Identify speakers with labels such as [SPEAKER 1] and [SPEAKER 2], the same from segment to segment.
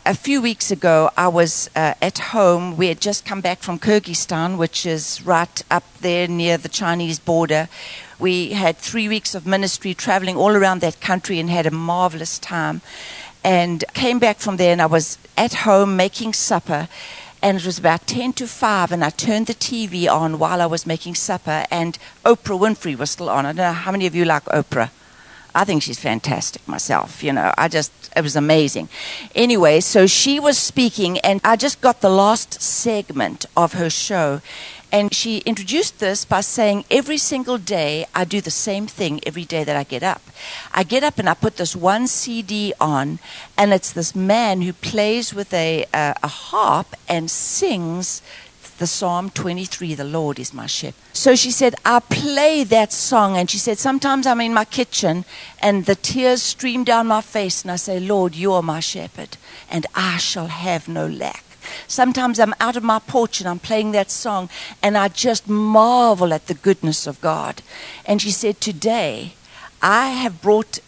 [SPEAKER 1] a few weeks ago, I was at home. We had just come back from Kyrgyzstan, which is right up there near the Chinese border. We had 3 weeks of ministry traveling all around that country and had a marvelous time. And came back from there, and I was at home making supper. And it was about 10 to 5, and I turned the TV on while I was making supper, and Oprah Winfrey was still on. I don't know how many of you like Oprah. I think she's fantastic myself, you know. It was amazing. Anyway, so she was speaking, and I just got the last segment of her show. And she introduced this by saying, every single day, I do the same thing every day that I get up. I get up and I put this one CD on, and it's this man who plays with a harp and sings the Psalm 23, the Lord is my shepherd. So she said, I play that song, and she said, sometimes I'm in my kitchen, and the tears stream down my face, and I say, Lord, you are my shepherd, and I shall have no lack. Sometimes I'm out of my porch and I'm playing that song, and I just marvel at the goodness of God. And she said, today I have brought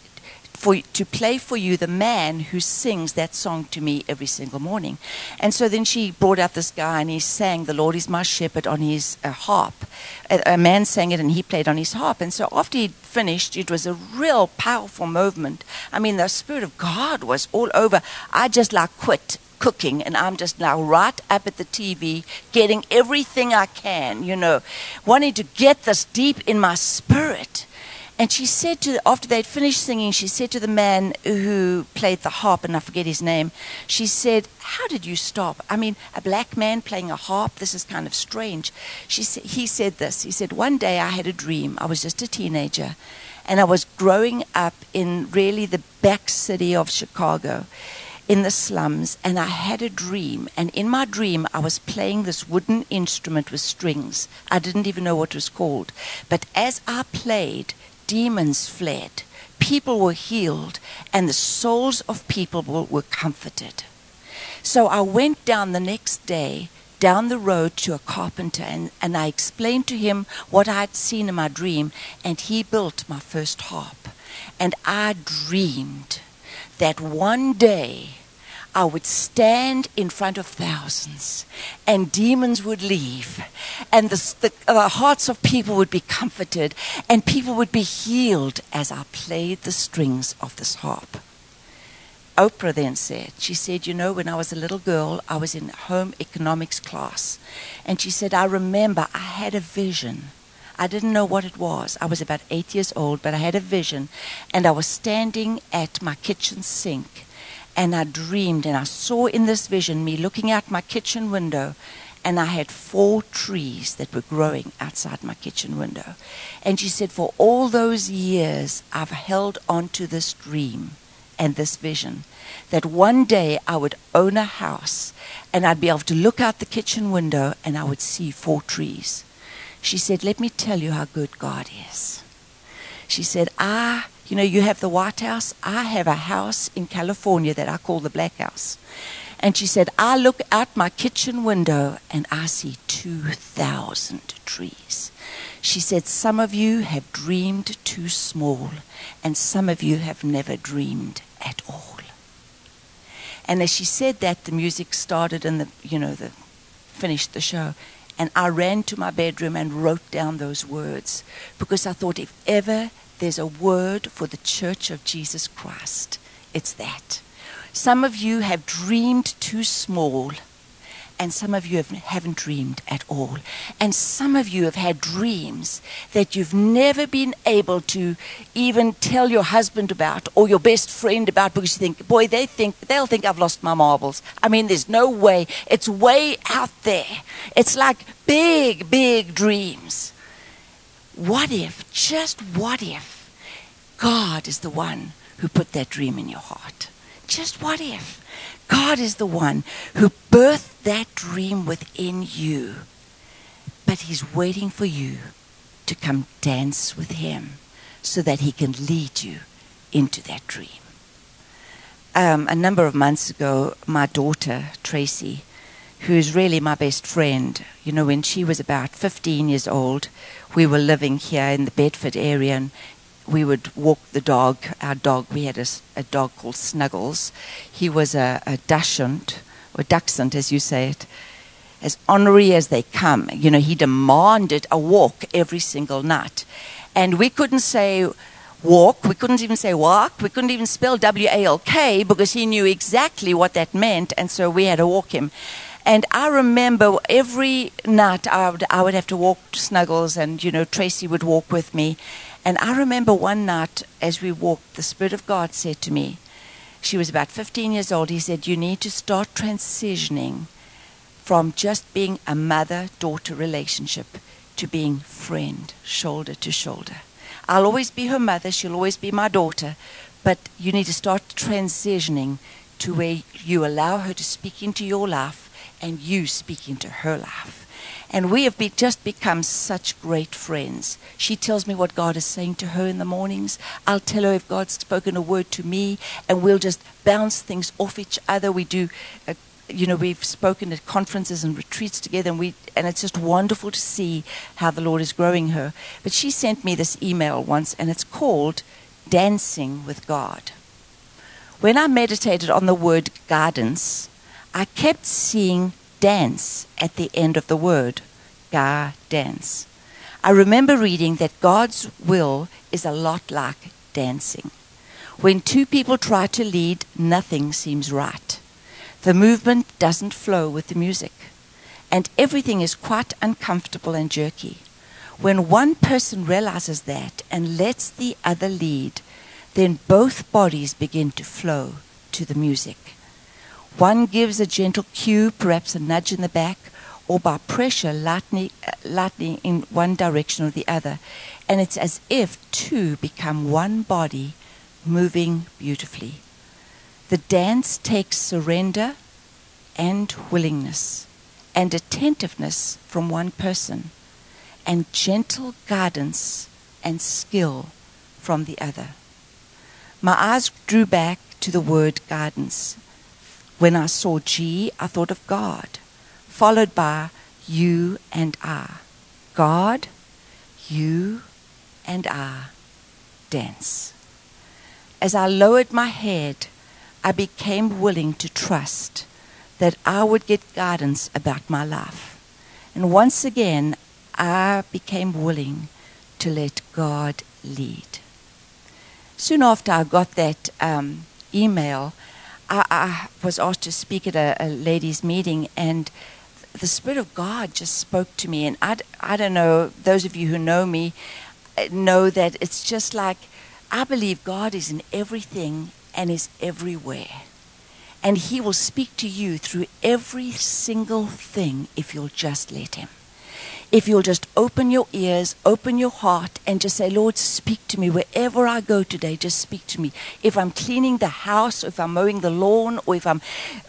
[SPEAKER 1] to play for you the man who sings that song to me every single morning. And so then she brought out this guy, and he sang the Lord is my shepherd on his harp. A man sang it and he played on his harp. And so after he'd finished, it was a real powerful movement. I mean, the Spirit of God was all over. I just quit cooking, and I'm just now right up at the TV getting everything I can, wanting to get this deep in my spirit. And she said after they'd finished singing, she said to the man who played the harp, and I forget his name, she said, how did you stop? I mean, a black man playing a harp, this is kind of strange. He said this, he said, one day I had a dream. I was just a teenager, and I was growing up in really the back city of Chicago, in the slums, and I had a dream, and in my dream I was playing this wooden instrument with strings. I didn't even know what it was called, but as I played, demons fled, people were healed, and the souls of people were comforted. So I went down the next day, down the road to a carpenter, and I explained to him what I had seen in my dream, and he built my first harp. And I dreamed that one day I would stand in front of thousands, and demons would leave, and the hearts of people would be comforted, and people would be healed as I played the strings of this harp. Oprah then said, when I was a little girl, I was in home economics class, and she said, I remember I had a vision. I didn't know what it was. I was about 8 years old, but I had a vision, and I was standing at my kitchen sink, and I dreamed, and I saw in this vision me looking out my kitchen window, and I had 4 trees that were growing outside my kitchen window. And she said, for all those years, I've held on to this dream and this vision, that one day I would own a house, and I'd be able to look out the kitchen window, and I would see 4 trees. She said, let me tell you how good God is. She said, you have the White House. I have a house in California that I call the Black House. And she said, I look out my kitchen window and I see 2,000 trees. She said, some of you have dreamed too small, and some of you have never dreamed at all. And as she said that, the music started and finished the show. And I ran to my bedroom and wrote down those words, because I thought, if ever there's a word for the Church of Jesus Christ, it's that. Some of you have dreamed too small, and some of you haven't dreamed at all. And some of you have had dreams that you've never been able to even tell your husband about or your best friend about, because you think, boy, they'll think I've lost my marbles. I mean, there's no way. It's way out there. It's like big, big dreams. What if, just what if, God is the one who put that dream in your heart? Just what if? God is the one who birthed that dream within you, but He's waiting for you to come dance with Him so that He can lead you into that dream. A number of months ago, my daughter, Tracy, who is really my best friend, when she was about 15 years old, we were living here in the Bedford area, and we would walk the dog, our dog. We had a dog called Snuggles. He was a Dachshund, or Dachshund as you say it, as ornery as they come. You know, he demanded a walk every single night. And we couldn't say walk, we couldn't even say walk, we couldn't even spell W-A-L-K because he knew exactly what that meant, and so we had to walk him. And I remember every night I would have to walk Snuggles, and, you know, Tracy would walk with me. And I remember one night as we walked, the Spirit of God said to me, she was about 15 years old, he said, you need to start transitioning from just being a mother-daughter relationship to being friend, shoulder to shoulder. I'll always be her mother, she'll always be my daughter, but you need to start transitioning to where you allow her to speak into your life and you speak into her life. And we have just become such great friends. She tells me what God is saying to her in the mornings. I'll tell her if God's spoken a word to me, and we'll just bounce things off each other. We do we've spoken at conferences and retreats together, and it's just wonderful to see how the Lord is growing her. But she sent me this email once, and it's called Dancing with God. When I meditated on the word guidance, I kept seeing dance at the end of the word, dance. I remember reading that God's will is a lot like dancing. When two people try to lead, nothing seems right. The movement doesn't flow with the music, and everything is quite uncomfortable and jerky. When one person realizes that and lets the other lead, then both bodies begin to flow to the music. One gives a gentle cue, perhaps a nudge in the back, or by pressure lightning in one direction or the other, and it's as if two become one body moving beautifully. The dance takes surrender and willingness and attentiveness from one person, and gentle guidance and skill from the other. My eyes drew back to the word guidance. When I saw G, I thought of God, followed by you and I. God, you and I dance. As I lowered my head, I became willing to trust that I would get guidance about my life. And once again, I became willing to let God lead. Soon after I got that email, I was asked to speak at a ladies' meeting, and the Spirit of God just spoke to me. And I don't know, those of you who know me know that it's just like, I believe God is in everything and is everywhere. And He will speak to you through every single thing if you'll just let Him. If you'll just open your ears, open your heart, and just say, Lord, speak to me. Wherever I go today, just speak to me. If I'm cleaning the house, or if I'm mowing the lawn, or if I'm,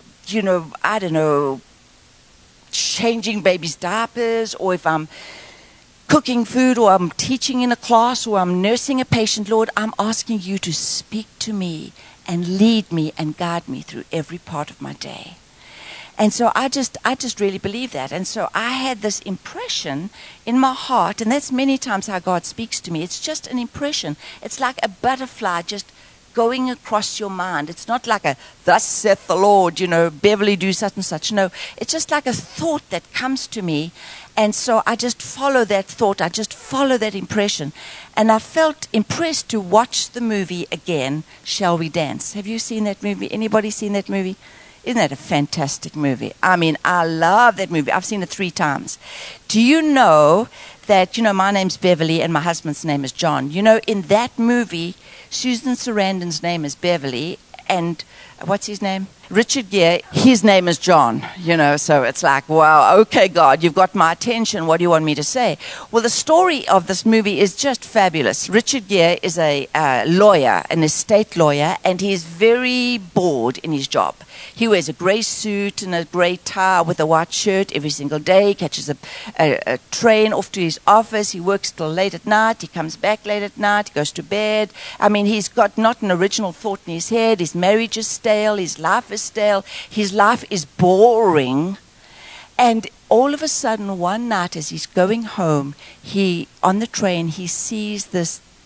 [SPEAKER 1] changing babies' diapers, or if I'm cooking food, or I'm teaching in a class, or I'm nursing a patient, Lord, I'm asking you to speak to me and lead me and guide me through every part of my day. And so I just really believe that. And so I had this impression in my heart, and that's many times how God speaks to me. It's just an impression. It's like a butterfly just going across your mind. It's not like a, thus saith the Lord, Beverly, do such and such. No, it's just like a thought that comes to me. And so I just follow that thought. I just follow that impression. And I felt impressed to watch the movie again, Shall We Dance? Have you seen that movie? Anybody seen that movie? Isn't that a fantastic movie? I mean, I love that movie. I've seen it 3 times. Do you know that, my name's Beverly and my husband's name is John? In that movie, Susan Sarandon's name is Beverly, and what's his name? Richard Gere, his name is John, so it's like, wow, okay, God, you've got my attention. What do you want me to say? Well, the story of this movie is just fabulous. Richard Gere is a lawyer, an estate lawyer, and he's very bored in his job. He wears a gray suit and a gray tie with a white shirt every single day. He catches a train off to his office. He works till late at night. He comes back late at night. He goes to bed. I mean, he's got not an original thought in his head. His marriage is stale. His life is stale. His life is boring. And all of a sudden, one night as he's going home, on the train, he sees this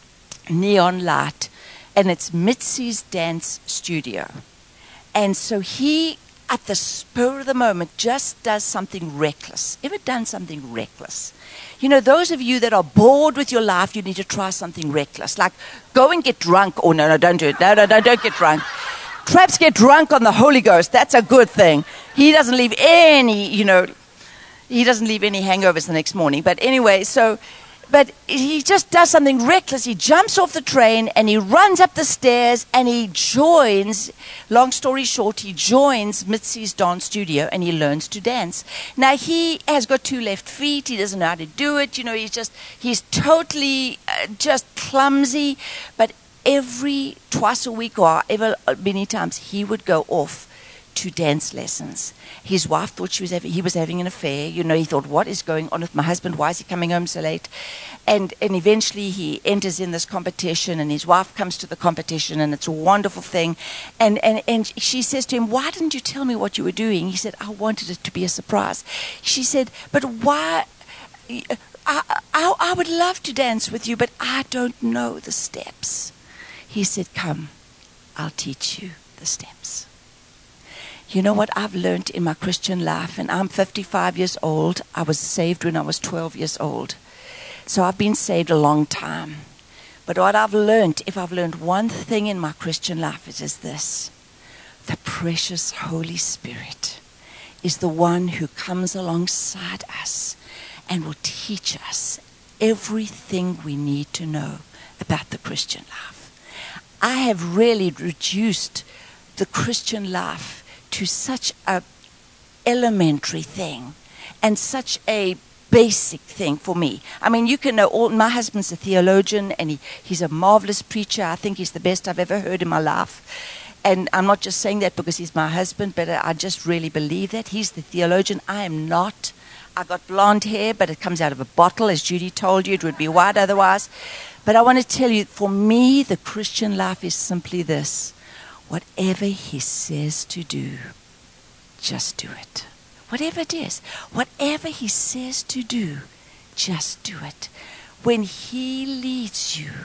[SPEAKER 1] neon light, and it's Mitzi's dance studio. And so he, at the spur of the moment, just does something reckless. Ever done something reckless? You know, those of you that are bored with your life, you need to try something reckless. Like, go and get drunk. Oh, no, don't do it. No, don't get drunk. Perhaps get drunk on the Holy Ghost. That's a good thing. He doesn't leave any, he doesn't leave any hangovers the next morning. But anyway, but he just does something reckless. He jumps off the train and he runs up the stairs and he joins, long story short, he joins Mitzi's dance studio and he learns to dance. Now, he has got 2 left feet. He doesn't know how to do it. He's totally just clumsy. But twice a week or ever many times, he would go off to dance lessons. His wife thought he was having an affair. He thought, what is going on with my husband? Why is he coming home so late? And eventually he enters in this competition, and his wife comes to the competition, and it's a wonderful thing. And she says to him, why didn't you tell me what you were doing? He said, I wanted it to be a surprise. She said, but why? I would love to dance with you, but I don't know the steps. He said, come, I'll teach you the steps. You know what I've learned in my Christian life, and I'm 55 years old. I was saved when I was 12 years old. So I've been saved a long time. But what I've learned, if I've learned one thing in my Christian life, it is this. The precious Holy Spirit is the one who comes alongside us and will teach us everything we need to know about the Christian life. I have really reduced the Christian life to such a elementary thing and such a basic thing for me. I mean, you can know my husband's a theologian, and he's a marvelous preacher. I think he's the best I've ever heard in my life. And I'm not just saying that because he's my husband, but I just really believe that. He's the theologian. I am not. I got blonde hair, but it comes out of a bottle, as Judy told you. It would be white otherwise. But I want to tell you, for me, the Christian life is simply this. Whatever he says to do, just do it. Whatever it is, whatever he says to do, just do it. When he leads you,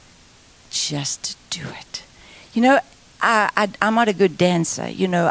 [SPEAKER 1] just do it. I'm not a good dancer.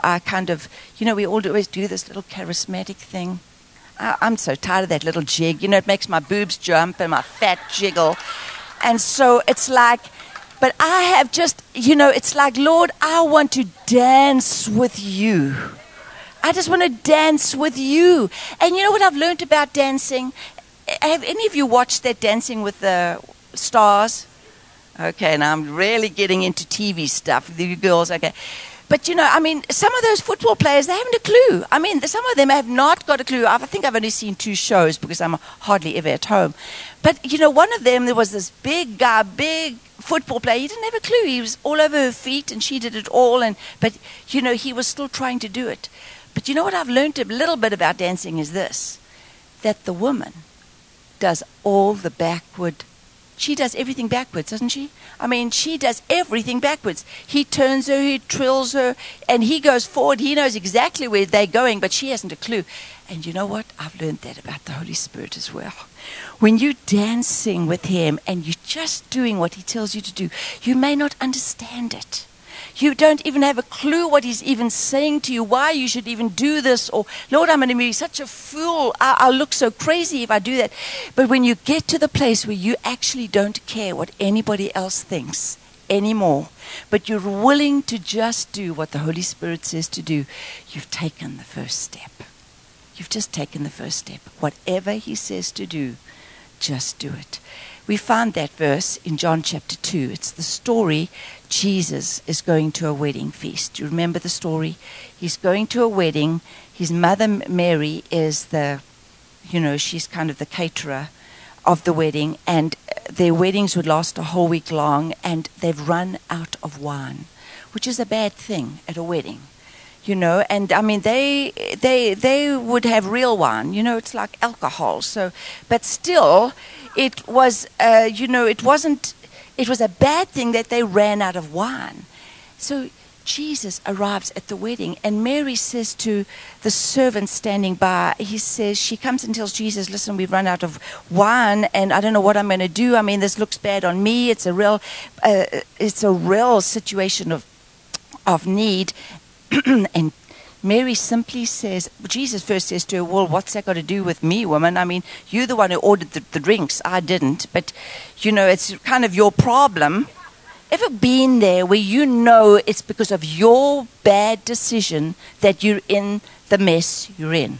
[SPEAKER 1] We always do this little charismatic thing. I'm so tired of that little jig. It makes my boobs jump and my fat jiggle. And so it's like, but I have just, it's like, Lord, I want to dance with you. I just want to dance with you. And you know what I've learned about dancing? Have any of you watched that Dancing with the Stars? Okay, now I'm really getting into TV stuff. The girls, okay. But, some of those football players, they haven't a clue. Some of them have not got a clue. I think I've only seen 2 shows because I'm hardly ever at home. But, one of them, there was this big guy, big football player. He didn't have a clue. He was all over her feet, and she did it all. But he was still trying to do it. But you know what I've learned a little bit about dancing is this, that the woman does all the backward. She does everything backwards, doesn't she? She does everything backwards. He turns her, he trills her, and he goes forward. He knows exactly where they're going, but she hasn't a clue. And you know what? I've learned that about the Holy Spirit as well. When you're dancing with him and you're just doing what he tells you to do, you may not understand it. You don't even have a clue what he's even saying to you, why you should even do this, or, Lord, I'm going to be such a fool. I'll look so crazy if I do that. But when you get to the place where you actually don't care what anybody else thinks anymore, but you're willing to just do what the Holy Spirit says to do, you've taken the first step. You've just taken the first step. Whatever he says to do, just do it. We found that verse in John chapter 2. It's the story. Jesus is going to a wedding feast. Do you remember the story? He's going to a wedding. His mother Mary is she's kind of the caterer of the wedding. And their weddings would last a whole week long. And they've run out of wine, which is a bad thing at a wedding. And they would have real wine. It's like alcohol. So, but still, it was, it was a bad thing that they ran out of wine. So Jesus arrives at the wedding, and Mary says to the servant standing by, she comes and tells Jesus, listen, we've run out of wine, and I don't know what I'm going to do. I mean, this looks bad on me. It's a real situation of need. And Mary simply says, Jesus first says to her, well, what's that got to do with me, woman? I mean, you're the one who ordered the drinks. I didn't. But, it's kind of your problem. Ever been there where you know it's because of your bad decision that you're in the mess you're in?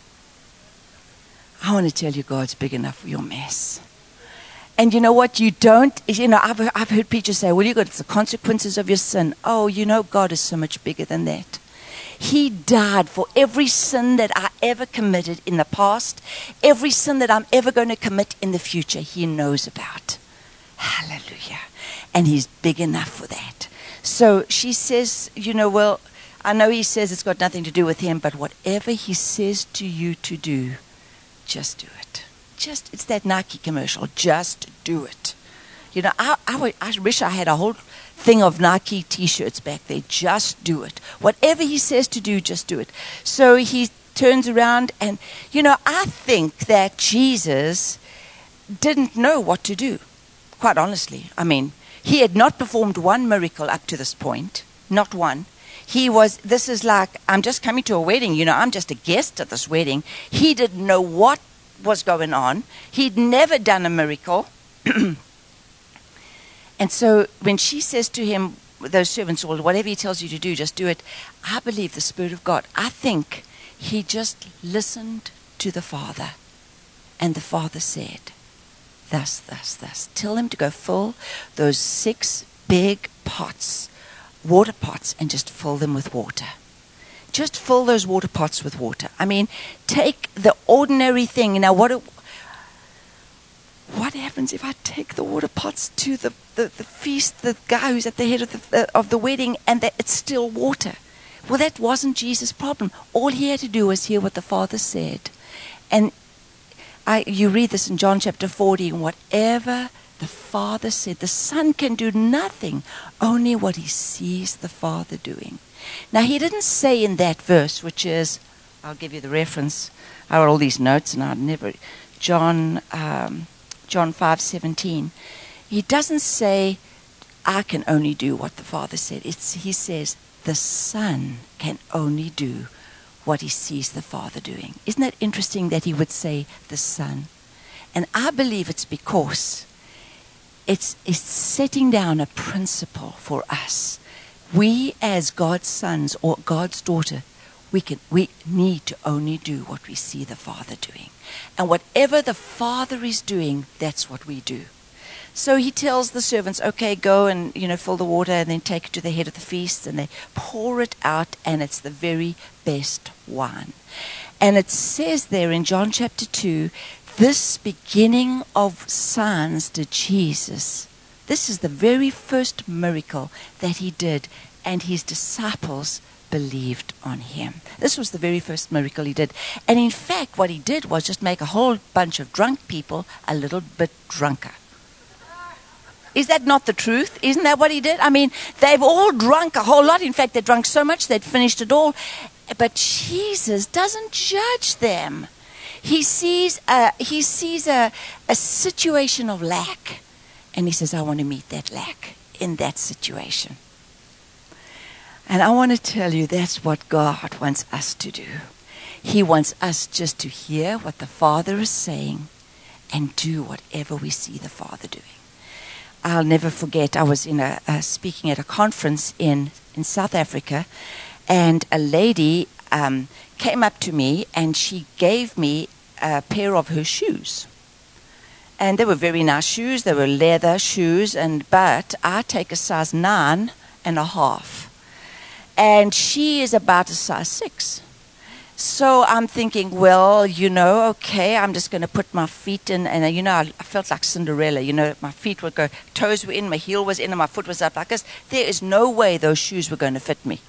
[SPEAKER 1] I want to tell you, God's big enough for your mess. And you know what? I've heard preachers say, well, it's the consequences of your sin. Oh, God is so much bigger than that. He died for every sin that I ever committed in the past, every sin that I'm ever going to commit in the future, He knows about. Hallelujah. And He's big enough for that. So she says, well, I know He says it's got nothing to do with Him, but whatever He says to you to do, just do it. It's that Nike commercial. Just do it. I wish I had a whole thing of Nike T-shirts back there. Just do it. Whatever He says to do, just do it. So He turns around and, I think that Jesus didn't know what to do. Quite honestly. I mean, He had not performed one miracle up to this point. Not one. This is like, I'm just coming to a wedding. I'm just a guest at this wedding. He didn't know what was going on. He'd never done a miracle. And so when she says to him, those servants, well, whatever He tells you to do, just do it. I believe the Spirit of God. I think He just listened to the Father. And the Father said, thus, thus, thus. Tell him to go fill those 6 big pots, water pots, and just fill them with water. Just fill those water pots with water. I mean, take the ordinary thing. Now, what happens if I take the water pots to the feast, the guy who's at the head of the wedding, and it's still water? Well, that wasn't Jesus' problem. All he had to do was hear what the Father said. And you read this in John chapter 40, and whatever the Father said, the Son can do nothing, only what He sees the Father doing. Now, He didn't say in that verse, which is, I'll give you the reference. I wrote all these notes, and I'd never, John 5:17. He doesn't say, I can only do what the Father said. He says, the Son can only do what He sees the Father doing. Isn't that interesting that He would say the Son? And I believe it's because it's setting down a principle for us. We as God's sons or God's daughter, we need to only do what we see the Father doing. And whatever the Father is doing, that's what we do. So He tells the servants, okay, go and, fill the water and then take it to the head of the feast, and they pour it out, and it's the very best wine. And it says there in John chapter 2, this beginning of signs did Jesus. This is the very first miracle that He did, and His disciples believed on Him. This was the very first miracle He did. And in fact, what He did was just make a whole bunch of drunk people a little bit drunker. Is that not the truth? Isn't that what He did? I mean, they've all drunk a whole lot. In fact, they drank so much they'd finished it all. But Jesus doesn't judge them. He sees a situation of lack, and He says, I want to meet that lack in that situation. And I want to tell you, that's what God wants us to do. He wants us just to hear what the Father is saying and do whatever we see the Father doing. I'll never forget, I was speaking at a conference in South Africa, and a lady came up to me and she gave me a pair of her shoes. And they were very nice shoes. They were leather shoes, but I take a size 9.5. And she is about a size 6. So I'm thinking, well, okay, I'm just going to put my feet in. And, I felt like Cinderella. My feet would go, toes were in, my heel was in, and my foot was up like this. There is no way those shoes were going to fit me.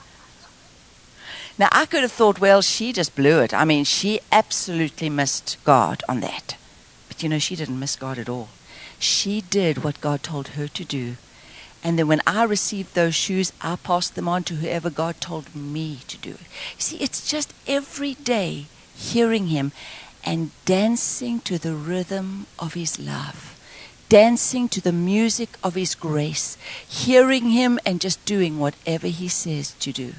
[SPEAKER 1] Now, I could have thought, well, she just blew it. I mean, she absolutely missed God on that. But, she didn't miss God at all. She did what God told her to do. And then when I received those shoes, I passed them on to whoever God told me to do it. You see, it's just every day hearing him and dancing to the rhythm of his love, dancing to the music of his grace, hearing him and just doing whatever he says to do.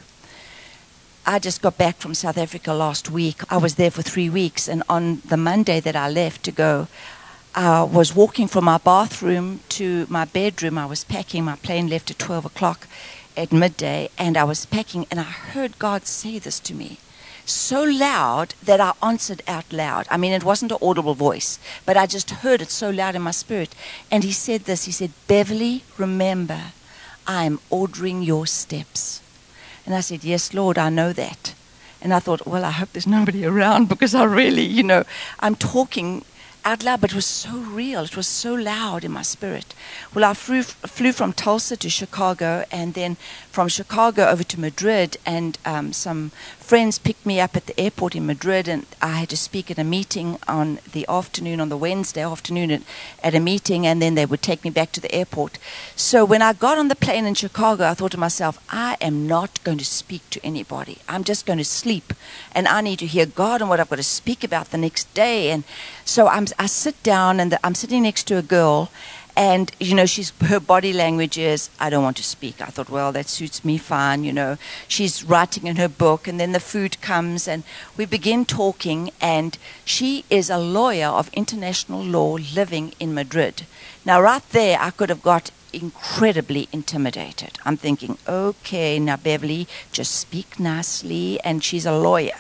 [SPEAKER 1] I just got back from South Africa last week. I was there for 3 weeks, and on the Monday that I left to go, I was walking from my bathroom to my bedroom. I was packing. My plane left at 12 o'clock at midday, and I was packing, and I heard God say this to me so loud that I answered out loud. I mean, it wasn't an audible voice, but I just heard it so loud in my spirit. And he said this. He said, "Beverly, remember, I am ordering your steps." And I said, "Yes, Lord, I know that." And I thought, well, I hope there's nobody around, because I really, I'm talking out loud, but it was so real. It was so loud in my spirit. Well, I flew from Tulsa to Chicago, and then from Chicago over to Madrid, and some friends picked me up at the airport in Madrid, and I had to speak at a meeting on the Wednesday afternoon at a meeting, and then they would take me back to the airport. So when I got on the plane in Chicago, I thought to myself, I am not going to speak to anybody. I'm just going to sleep, and I need to hear God and what I've got to speak about the next day. And so I sit down, and I'm sitting next to a girl, and, her body language is, I don't want to speak. I thought, well, that suits me fine, She's writing in her book, and then the food comes, and we begin talking, and she is a lawyer of international law living in Madrid. Now, right there, I could have got incredibly intimidated. I'm thinking, okay, now, Beverly, just speak nicely, and she's a lawyer,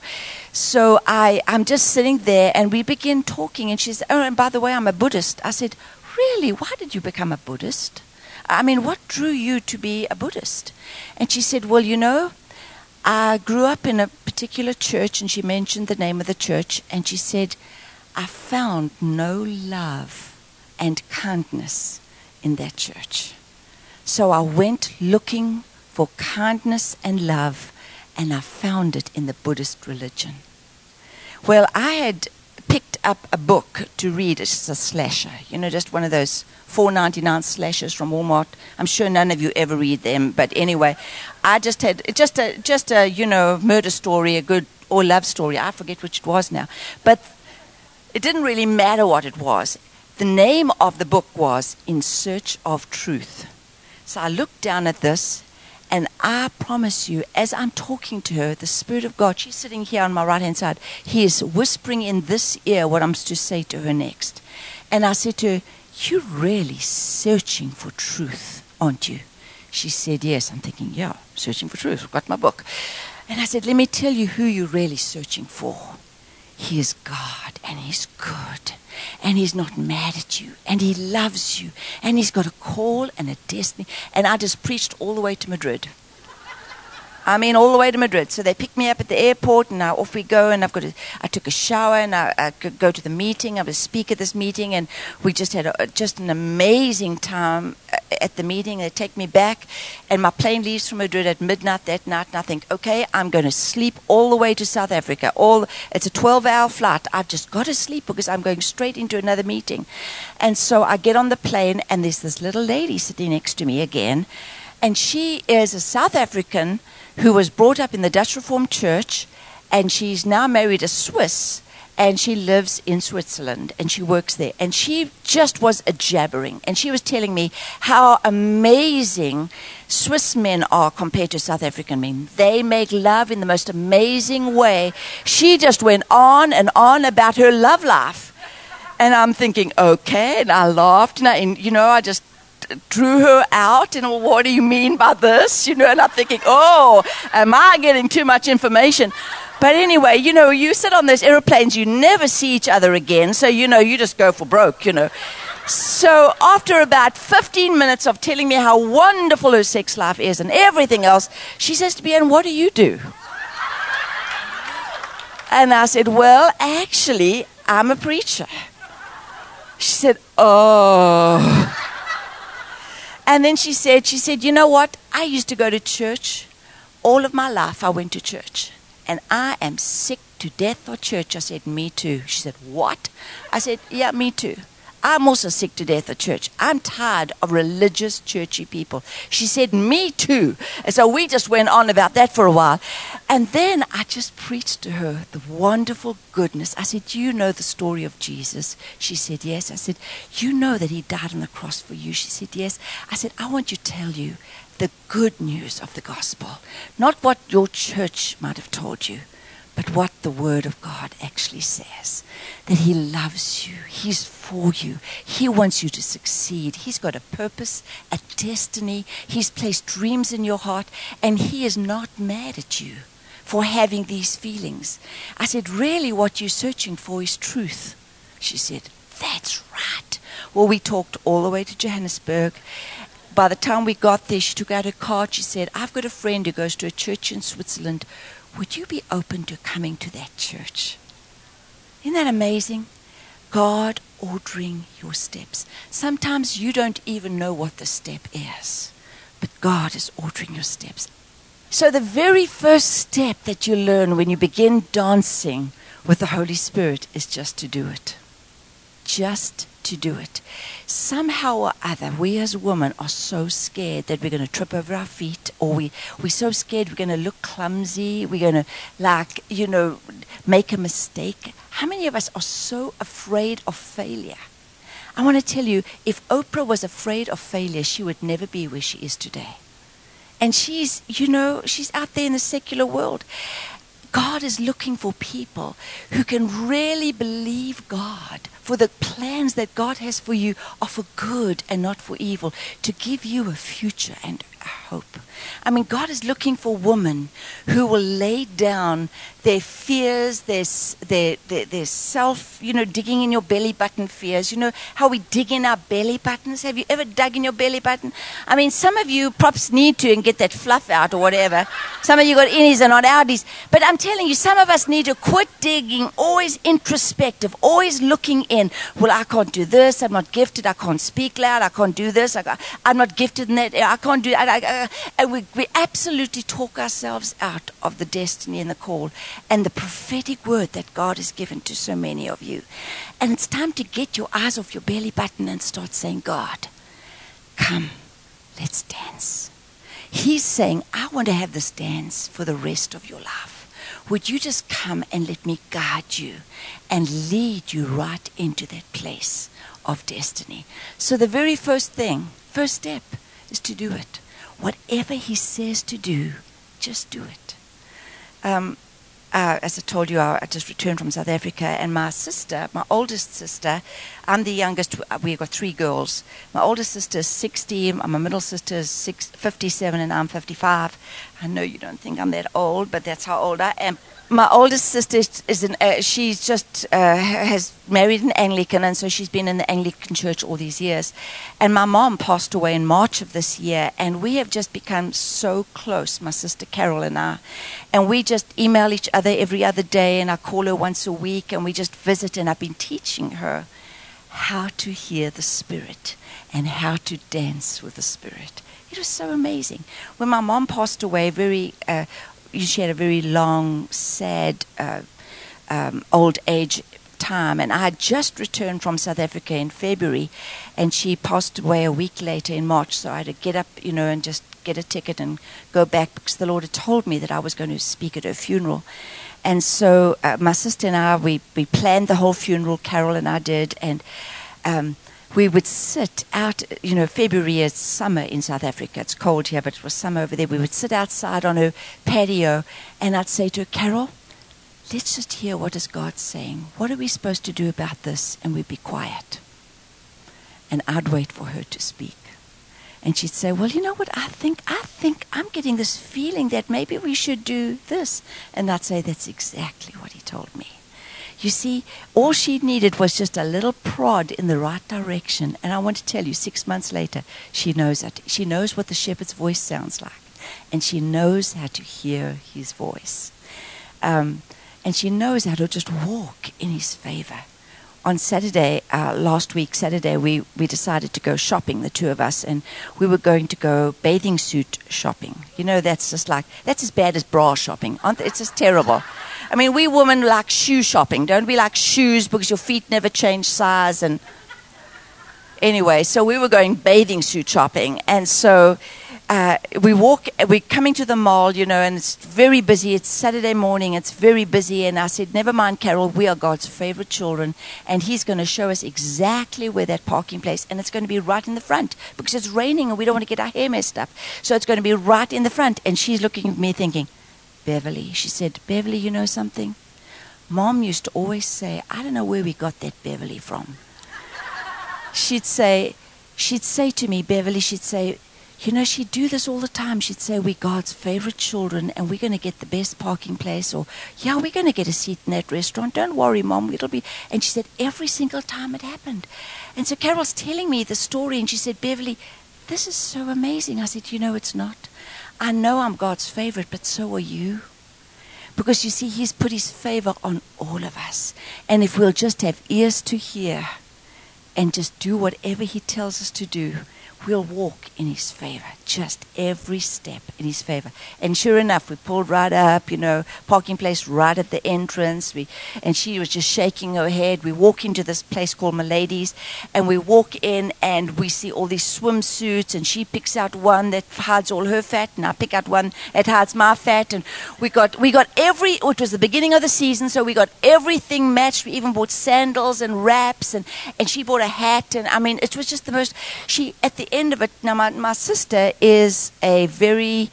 [SPEAKER 1] So I'm just sitting there, and we begin talking, and she says, oh, and by the way, I'm a Buddhist. I said, really? Why did you become a Buddhist? I mean, what drew you to be a Buddhist? And she said, well, I grew up in a particular church, and she mentioned the name of the church, and she said, I found no love and kindness in that church. So I went looking for kindness and love, and I found it in the Buddhist religion. Well, I had picked up a book to read. It's a slasher, just one of those $4.99 slashers from Walmart. I'm sure none of you ever read them, but anyway, I just had just a murder story, a good or love story. I forget which it was now, but it didn't really matter what it was. The name of the book was In Search of Truth. So I looked down at this, and I promise you, as I'm talking to her, the Spirit of God, she's sitting here on my right-hand side, he is whispering in this ear what I'm to say to her next. And I said to her, you're really searching for truth, aren't you? She said, yes. I'm thinking, yeah, searching for truth. I've got my book. And I said, let me tell you who you're really searching for. He is God, and he's good, and he's not mad at you, and he loves you, and he's got a call and a destiny. And I just preached all the way to Madrid. All the way to Madrid. So they picked me up at the airport, and now off we go, and I took a shower, and I could go to the meeting. I was speak at this meeting, and we just had just an amazing time at the meeting. They take me back, and my plane leaves from Madrid at midnight that night, and I think, okay, I'm going to sleep all the way to South Africa. It's a 12-hour flight. I've just got to sleep because I'm going straight into another meeting. And so I get on the plane, and there's this little lady sitting next to me again, and she is a South African who was brought up in the Dutch Reformed Church, and she's now married a Swiss, and she lives in Switzerland, and she works there. And she just was a jabbering, and she was telling me how amazing Swiss men are compared to South African men. They make love in the most amazing way. She just went on and on about her love life. And I'm thinking, okay, and I laughed, and I just drew her out, and what do you mean by this? And I'm thinking, oh, am I getting too much information? But anyway, you sit on those airplanes, you never see each other again, so you just go for broke, So after about 15 minutes of telling me how wonderful her sex life is and everything else, she says to me, and what do you do? And I said, well, actually, I'm a preacher. She said, oh. And then she said, you know what? I used to go to church. All of my life I went to church. And I am sick to death of church. I said, me too. She said, what? I said, yeah, me too. I'm also sick to death of church. I'm tired of religious, churchy people. She said, me too. And so we just went on about that for a while. And then I just preached to her the wonderful goodness. I said, do you know the story of Jesus? She said, yes. I said, you know that he died on the cross for you? She said, yes. I said, I want to tell you the good news of the gospel. Not what your church might have told you, but what the Word of God actually says. That he loves you. He's for you. He wants you to succeed. He's got a purpose, a destiny. He's placed dreams in your heart, and he is not mad at you for having these feelings. I said, really what you're searching for is truth. She said, that's right. Well, we talked all the way to Johannesburg. By the time we got there, she took out her card. She said, I've got a friend who goes to a church in Switzerland. Would you be open to coming to that church? Isn't that amazing? God ordering your steps. Sometimes you don't even know what the step is, but God is ordering your steps. So the very first step that you learn when you begin dancing with the Holy Spirit is just to do it. Just to do it. Somehow or other, we as women are so scared that we're going to trip over our feet, or we're so scared we're going to look clumsy, we're going to, make a mistake. How many of us are so afraid of failure? I want to tell you, if Oprah was afraid of failure, she would never be where she is today. And she's out there in the secular world. God is looking for people who can really believe God, for the plans that God has for you are for good and not for evil, to give you a future and a hope. I mean, God is looking for women who will lay down their fears, their self, digging in your belly button fears. You know how we dig in our belly buttons? Have you ever dug in your belly button? I mean, some of you perhaps need to and get that fluff out or whatever. Some of you got innies and not outies. But I'm telling you, some of us need to quit digging, always introspective, always looking in. Well, I can't do this. I'm not gifted. I can't speak loud. I can't do this. I'm not gifted in that. I can't do that. And we absolutely talk ourselves out of the destiny and the call and the prophetic word that God has given to so many of you. And it's time to get your eyes off your belly button and start saying, God, come, let's dance. He's saying, I want to have this dance for the rest of your life. Would you just come and let me guide you and lead you right into that place of destiny? So the very first step is to do it. Whatever he says to do, just do it. As I told you, I just returned from South Africa, and my sister, my oldest sister, I'm the youngest. We've got 3 girls. My oldest sister is 60, my middle sister is 57, and I'm 55. I know you don't think I'm that old, but that's how old I am. My oldest sister she's just has married an Anglican, and so she's been in the Anglican church all these years. And my mom passed away in March of this year, and we have just become so close, my sister Carol and I. And we just email each other every other day, and I call her once a week, and we just visit, and I've been teaching her how to hear the Spirit and how to dance with the Spirit. It was so amazing. When my mom passed away, she had a very long, sad, old age time. And I had just returned from South Africa in February, and she passed away a week later in March. So I had to get up, and just get a ticket and go back, because the Lord had told me that I was going to speak at her funeral. And so my sister and I, we planned the whole funeral, Carol and I did, and we would sit out, February is summer in South Africa. It's cold here, but it was summer over there. We would sit outside on her patio, and I'd say to her, Carol, let's just hear what is God saying. What are we supposed to do about this? And we'd be quiet. And I'd wait for her to speak. And she'd say, well, you know what, I think I'm getting this feeling that maybe we should do this. And I'd say, that's exactly what he told me. You see, all she needed was just a little prod in the right direction. And I want to tell you, 6 months later, she knows it. She knows what the shepherd's voice sounds like. And she knows how to hear his voice. And she knows how to just walk in his favor. On Saturday, last week, Saturday, we decided to go shopping, the 2 of us. And we were going to go bathing suit shopping. That's as bad as bra shopping. It's just terrible. I mean, we women like shoe shopping. Don't we like shoes because your feet never change size? And Anyway, so we were going bathing suit shopping, and so we're coming to the mall, and it's very busy. It's Saturday morning, it's very busy, and I said, never mind, Carol, we are God's favorite children, and He's going to show us exactly where that parking place, and it's going to be right in the front, because it's raining, and we don't want to get our hair messed up, so it's going to be right in the front. And she's looking at me thinking, Beverly, she said, Beverly, you know something? Mom used to always say, I don't know where we got that Beverly from. She'd say to me, Beverly, she'd say, she'd do this all the time. She'd say, we're God's favorite children, and we're going to get the best parking place, or, we're going to get a seat in that restaurant. Don't worry, Mom, it'll be... And she said, every single time it happened. And so Carol's telling me the story, and she said, Beverly, this is so amazing. I said, it's not. I know I'm God's favorite, but so are you. Because you see, He's put His favor on all of us. And if we'll just have ears to hear and just do whatever He tells us to do, we'll walk in His favor, just every step in His favor. And sure enough, we pulled right up, parking place right at the entrance. And she was just shaking her head. We walk into this place called Milady's, and we walk in, and we see all these swimsuits, and she picks out one that hides all her fat, and I pick out one that hides my fat. And we got it was the beginning of the season, so we got everything matched. We even bought sandals and wraps, and she bought a hat, and I mean, it was just the most, at the end of it, now my sister is a very,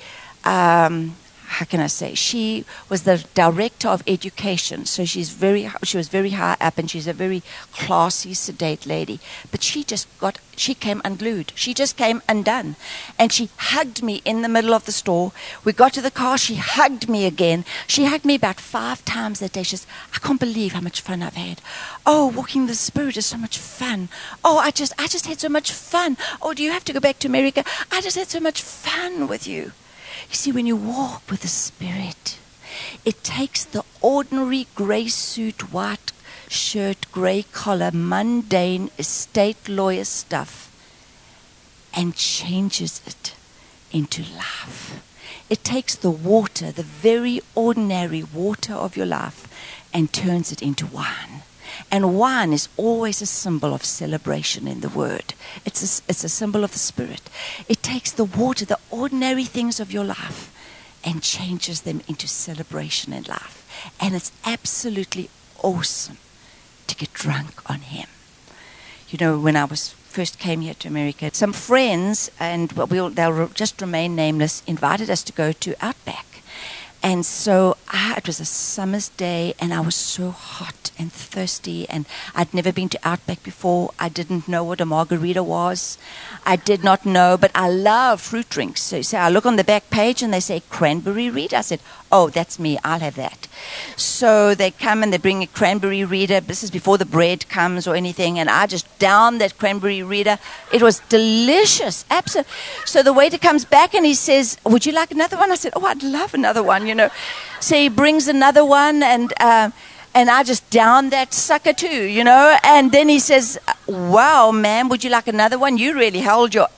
[SPEAKER 1] how can I say, she was the director of education, so she was very high up, and she's a very classy, sedate lady, but she came unglued. She just came undone, and she hugged me in the middle of the store. We got to the car, she hugged me again. She hugged me about 5 times that day. She says, I can't believe how much fun I've had. Oh, walking in the Spirit is so much fun. Oh, I just had so much fun. Oh, do you have to go back to America? I just had so much fun with you. You see, when you walk with the Spirit, it takes the ordinary gray suit, white shirt, gray collar, mundane estate lawyer stuff and changes it into life. It takes the water, the very ordinary water of your life, and turns it into wine. And wine is always a symbol of celebration in the Word. It's a symbol of the Spirit. It takes the water, the ordinary things of your life, and changes them into celebration in life. And it's absolutely awesome to get drunk on Him. When I first came here to America, some friends, and they'll just remain nameless, invited us to go to Outback. And so it was a summer's day, and I was so hot and thirsty, and I'd never been to Outback before. I didn't know what a margarita was. I did not know, but I love fruit drinks. So I look on the back page, and they say cranberry Rita. I said, oh, that's me. I'll have that. So they come, and they bring a cranberry Rita. This is before the bread comes or anything, and I just downed that cranberry Rita. It was delicious. Absolutely. So the waiter comes back, and he says, would you like another one? I said, oh, I'd love another one, So he brings another one, and I just downed that sucker too, And then he says, wow, ma'am, would you like another one? You really held your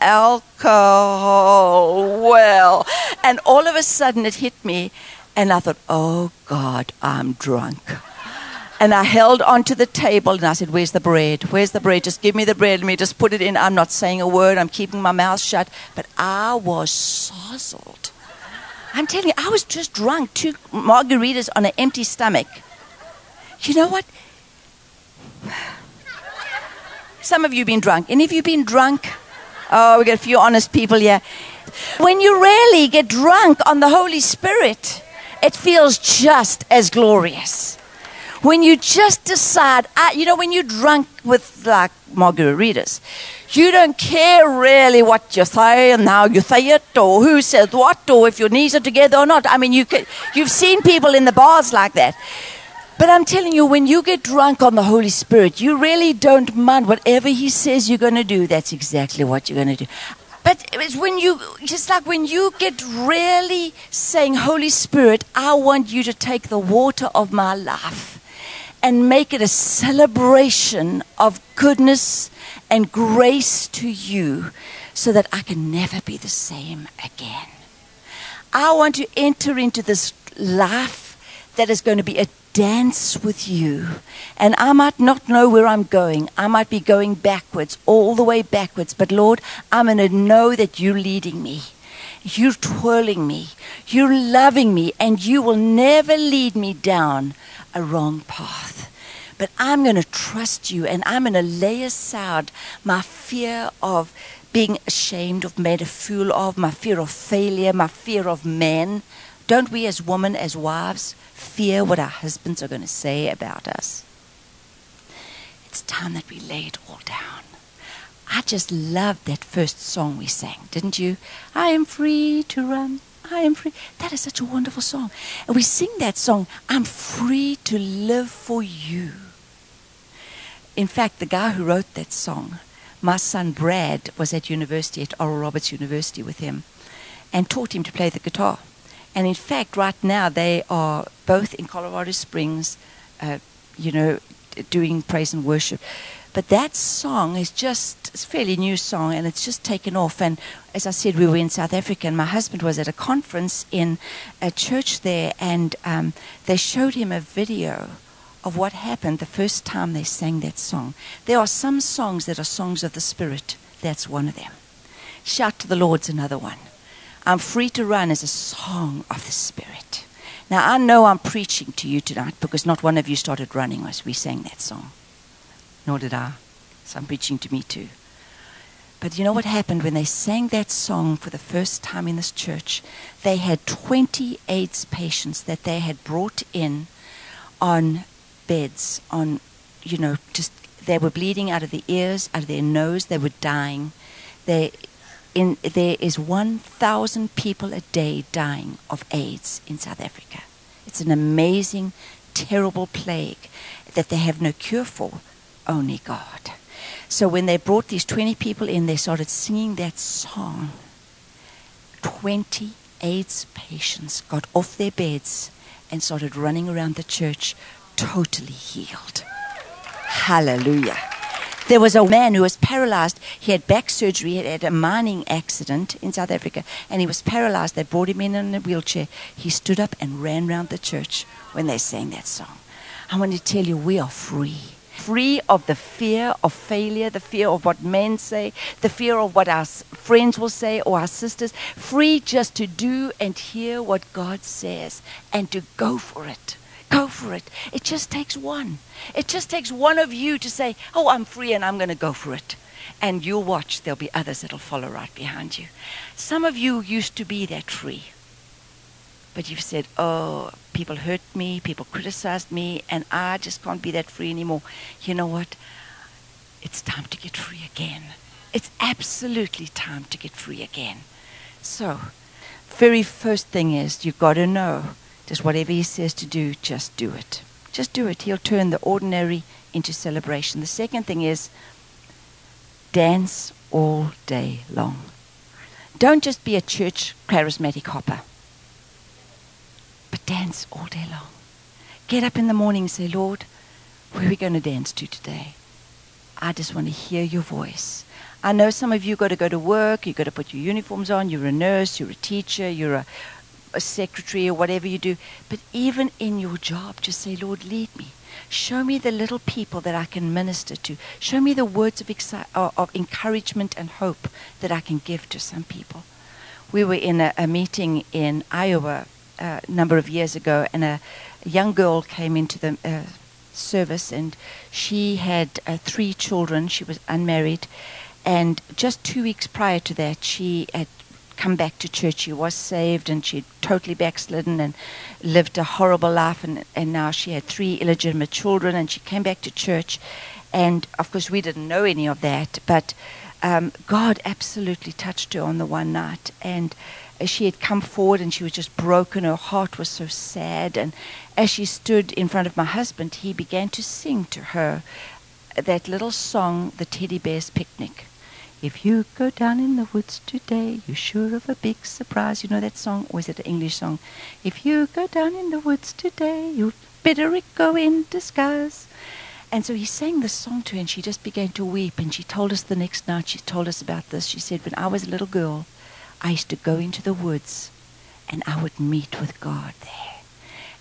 [SPEAKER 1] alcohol well. And all of a sudden it hit me, and I thought, oh, God, I'm drunk. And I held onto the table, and I said, where's the bread? Where's the bread? Just give me the bread. Let me just put it in. I'm not saying a word. I'm keeping my mouth shut. But I was sozzled. I'm telling you, I was just drunk. 2 margaritas on an empty stomach. You know what? Some of you have been drunk. Any of you been drunk? Oh, we got a few honest people here. When you really get drunk on the Holy Spirit, it feels just as glorious. When you just decide, when you're drunk with like margaritas, you don't care really what you say and how you say it, or who says what, or if your knees are together or not. I mean, you've seen people in the bars like that. But I'm telling you, when you get drunk on the Holy Spirit, you really don't mind whatever He says you're going to do. That's exactly what you're going to do. But it's when you get really saying, Holy Spirit, I want you to take the water of my life and make it a celebration of goodness and grace to you, so that I can never be the same again. I want to enter into this life that is going to be a dance with you. And I might not know where I'm going. I might be going backwards, all the way backwards. But Lord, I'm going to know that you're leading me. You're twirling me. You're loving me. And you will never lead me down a wrong path. But I'm going to trust you, and I'm going to lay aside my fear of being ashamed of, made a fool of, my fear of failure, my fear of men. Don't we as women, as wives, fear what our husbands are going to say about us? It's time that we lay it all down. I just loved that first song we sang, didn't you? I am free to run. I am free. That is such a wonderful song. And we sing that song, I'm free to live for you. In fact, the guy who wrote that song, my son Brad, was at university, at Oral Roberts University with him, and taught him to play the guitar. And in fact, right now, they are both in Colorado Springs, doing praise and worship. But that song is just, it's a fairly new song, and it's just taken off. And as I said, we were in South Africa, and my husband was at a conference in a church there, and they showed him a video of what happened the first time they sang that song. There are some songs that are songs of the Spirit. That's one of them. Shout to the Lord's another one. I'm Free to Run is a song of the Spirit. Now, I know I'm preaching to you tonight because not one of you started running as we sang that song. Nor did I. So I'm preaching to me too. But you know what happened when they sang that song for the first time in this church? They had 20 AIDS patients that they had brought in on beds, on, they were bleeding out of the ears, out of their nose, they were dying. There is 1,000 people a day dying of AIDS in South Africa. It's an amazing, terrible plague that they have no cure for, only God. So when they brought these 20 people in, they started singing that song. 20 AIDS patients got off their beds and started running around the church, totally healed. Hallelujah. There was a man who was paralyzed. He had back surgery. He had a mining accident in South Africa, and he was paralyzed. They brought him in a wheelchair. He stood up and ran around the church when they sang that song. I want to tell you, we are free. Free of the fear of failure, the fear of what men say, the fear of what our friends will say or our sisters. Free just to do and hear what God says and to go for it. Go for it. It just takes one. It just takes one of you to say, oh, I'm free and I'm going to go for it. And you'll watch, there'll be others that'll follow right behind you. Some of you used to be that free. But you've said, oh, people hurt me, people criticized me, and I just can't be that free anymore. You know what? It's time to get free again. It's absolutely time to get free again. So, very first thing is, you've got to know, just whatever he says to do, just do it. Just do it. He'll turn the ordinary into celebration. The second thing is, dance all day long. Don't just be a church charismatic hopper, but dance all day long. Get up in the morning and say, Lord, where are we going to dance to today? I just want to hear your voice. I know some of you got to go to work, you've got to put your uniforms on, you're a nurse, you're a teacher, you're a secretary or whatever you do. But even in your job, just say, Lord, lead me. Show me the little people that I can minister to. Show me the words of encouragement and hope that I can give to some people. We were in a meeting in Iowa a number of years ago, and a young girl came into the service, and she had 3 children. She was unmarried, and just 2 weeks prior to that, she had come back to church. She was saved, and she'd totally backslidden and lived a horrible life, and now she had 3 illegitimate children, and she came back to church. And of course we didn't know any of that, but God absolutely touched her on the one night, and she had come forward and she was just broken. Her heart was so sad, and as she stood in front of my husband, he began to sing to her that little song, The Teddy Bear's Picnic. If you go down in the woods today, you're sure of a big surprise. You know that song? Or is it an English song? If you go down in the woods today, you better go in disguise. And so he sang this song to her, and she just began to weep. And she told us the next night, she told us about this. She said, when I was a little girl, I used to go into the woods, and I would meet with God there.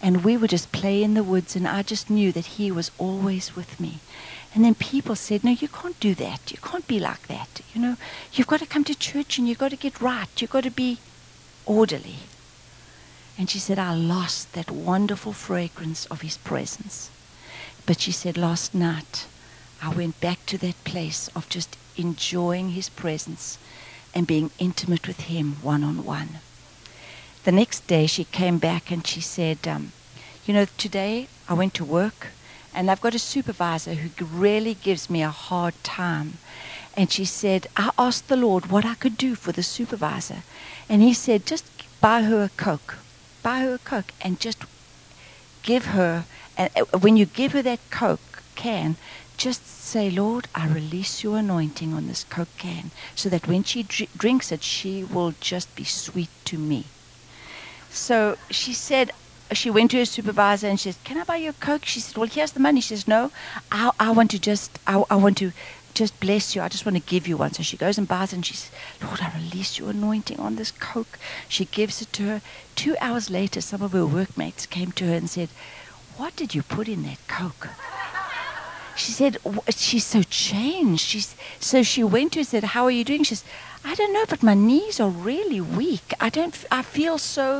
[SPEAKER 1] And we would just play in the woods, and I just knew that he was always with me. And then people said, no, you can't do that. You can't be like that. You know, you've got to come to church and you've got to get right. You've got to be orderly. And she said, I lost that wonderful fragrance of his presence. But she said, last night, I went back to that place of just enjoying his presence and being intimate with him one-on-one. The next day, she came back and she said, you know, today I went to work, and I've got a supervisor who really gives me a hard time. And she said, I asked the Lord what I could do for the supervisor. And he said, just buy her a Coke. Buy her a Coke and just give her, and when you give her that Coke can, just say, Lord, I release your anointing on this Coke can, so that when she drinks it, she will just be sweet to me. So she said, she went to her supervisor and she said, can I buy you a Coke? She said, well, here's the money. She says, no, I want to just bless you. I just want to give you one. So she goes and buys it, and she says, Lord, I release your anointing on this Coke. She gives it to her. 2 hours later, some of her workmates came to her and said, what did you put in that Coke? She said, she's so changed. So she went to her and said, how are you doing? She says, I don't know, but my knees are really weak. I feel so.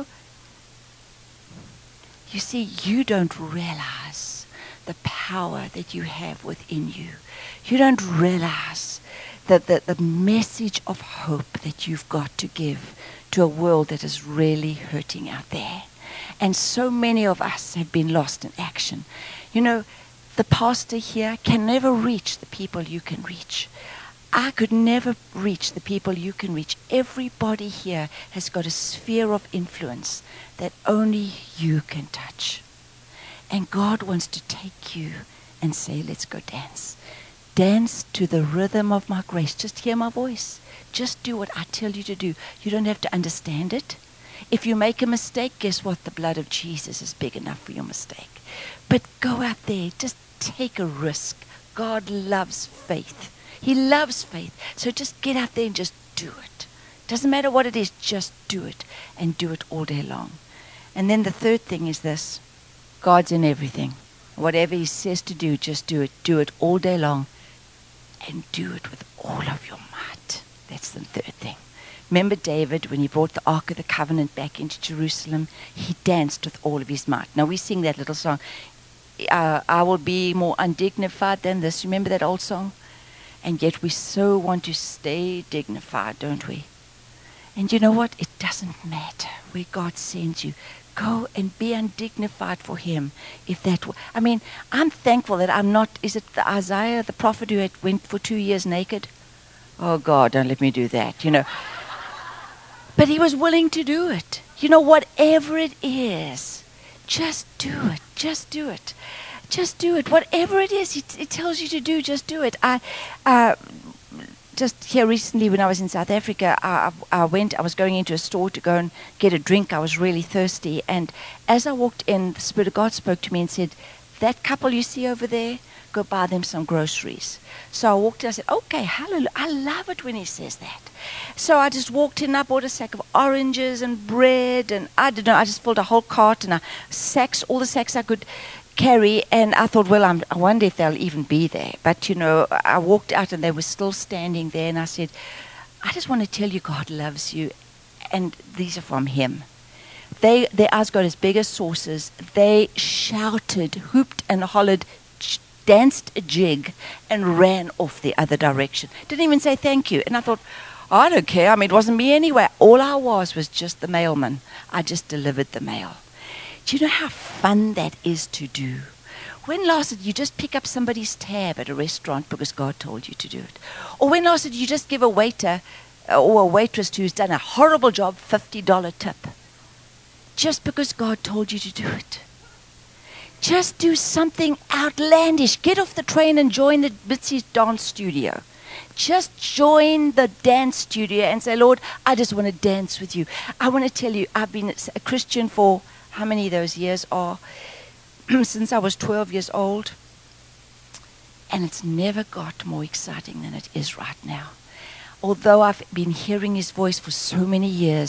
[SPEAKER 1] You see, you don't realize the power that you have within you. You don't realize the message of hope that you've got to give to a world that is really hurting out there. And so many of us have been lost in action. You know, the pastor here can never reach the people you can reach. I could never reach the people you can reach. Everybody here has got a sphere of influence that only you can touch. And God wants to take you and say, let's go dance. Dance to the rhythm of my grace. Just hear my voice. Just do what I tell you to do. You don't have to understand it. If you make a mistake, guess what? The blood of Jesus is big enough for your mistake. But go out there. Just take a risk. God loves faith. He loves faith. So just get out there and just do it. Doesn't matter what it is, just do it. And do it all day long. And then the third thing is this. God's in everything. Whatever he says to do, just do it. Do it all day long. And do it with all of your might. That's the third thing. Remember David, when he brought the Ark of the Covenant back into Jerusalem, he danced with all of his might. Now we sing that little song, I will be more undignified than this. Remember that old song? And yet we so want to stay dignified, don't we? And you know what? It doesn't matter where God sends you. Go and be undignified for him. I mean, I'm thankful that I'm not, is it the Isaiah, the prophet who went for 2 years naked? Oh God, don't let me do that, you know. But he was willing to do it. You know, whatever it is, just do it. Just do it. Just do it. Whatever it is, it tells you to do, just do it. Just here recently when I was in South Africa, I was going into a store to go and get a drink. I was really thirsty. And as I walked in, the Spirit of God spoke to me and said, that couple you see over there, go buy them some groceries. So I walked in, I said, okay, hallelujah. I love it when he says that. So I just walked in, I bought a sack of oranges and bread, and I don't know, I just filled a whole cart and all the sacks I could carry, and I thought, well, I wonder if they'll even be there. But, you know, I walked out and they were still standing there, and I said, I just want to tell you God loves you, and these are from him. Their eyes got as big as saucers. They shouted, hooped and hollered, danced a jig, and ran off the other direction. Didn't even say thank you. And I thought, I don't care. I mean, it wasn't me anyway. All I was just the mailman. I just delivered the mail. Do you know how fun that is to do? When last did you just pick up somebody's tab at a restaurant because God told you to do it? Or when last did you just give a waiter or a waitress who's done a horrible job $50 tip? Just because God told you to do it. Just do something outlandish. Get off the train and join the Bitsy's dance studio. Just join the dance studio and say, Lord, I just want to dance with you. I want to tell you, I've been a Christian for how many of those years are? Since I was 12 years old. And it's never got more exciting than it is right now. Although I've been hearing his voice for so many years,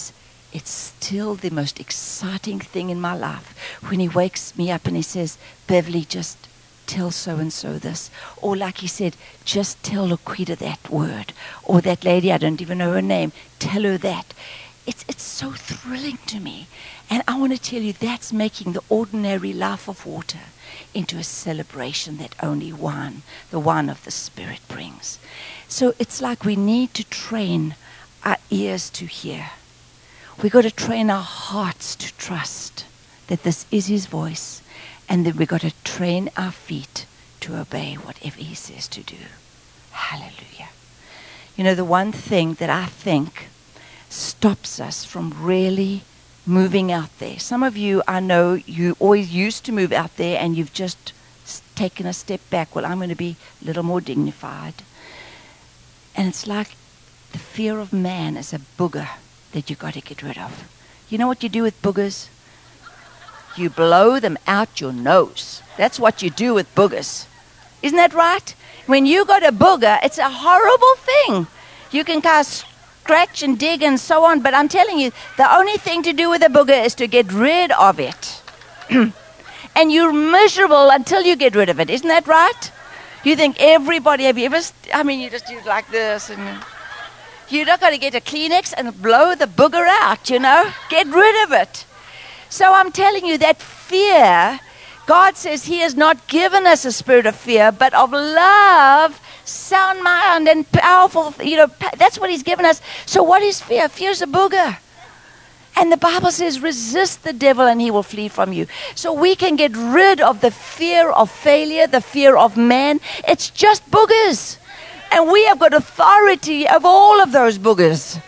[SPEAKER 1] it's still the most exciting thing in my life when he wakes me up and he says, Beverly, just tell so-and-so this. Or like he said, just tell Laquita that word. Or that lady, I don't even know her name, tell her that. It's so thrilling to me. And I want to tell you, that's making the ordinary life of water into a celebration that only wine, the wine of the Spirit, brings. So it's like we need to train our ears to hear. We've got to train our hearts to trust that this is his voice, and then we've got to train our feet to obey whatever he says to do. Hallelujah. You know, the one thing that I think stops us from really moving out there. Some of you, I know, you always used to move out there and you've just taken a step back. Well, I'm going to be a little more dignified. And it's like the fear of man is a booger that you've got to get rid of. You know what you do with boogers? You blow them out your nose. That's what you do with boogers. Isn't that right? When you got a booger, it's a horrible thing. You can cast scratch and dig and so on, but I'm telling you, the only thing to do with a booger is to get rid of it. And you're miserable until you get rid of it. Isn't that right? You think everybody, have you ever, you just do like this, and you're not going to get a Kleenex and blow the booger out, you know? Get rid of it. So I'm telling you that fear, God says he has not given us a spirit of fear, but of love, sound mind, and powerful, that's what he's given us. So what is fear? Fear is a booger. And the Bible says, resist the devil and he will flee from you. So we can get rid of the fear of failure, the fear of man. It's just boogers. And we have got authority of all of those boogers.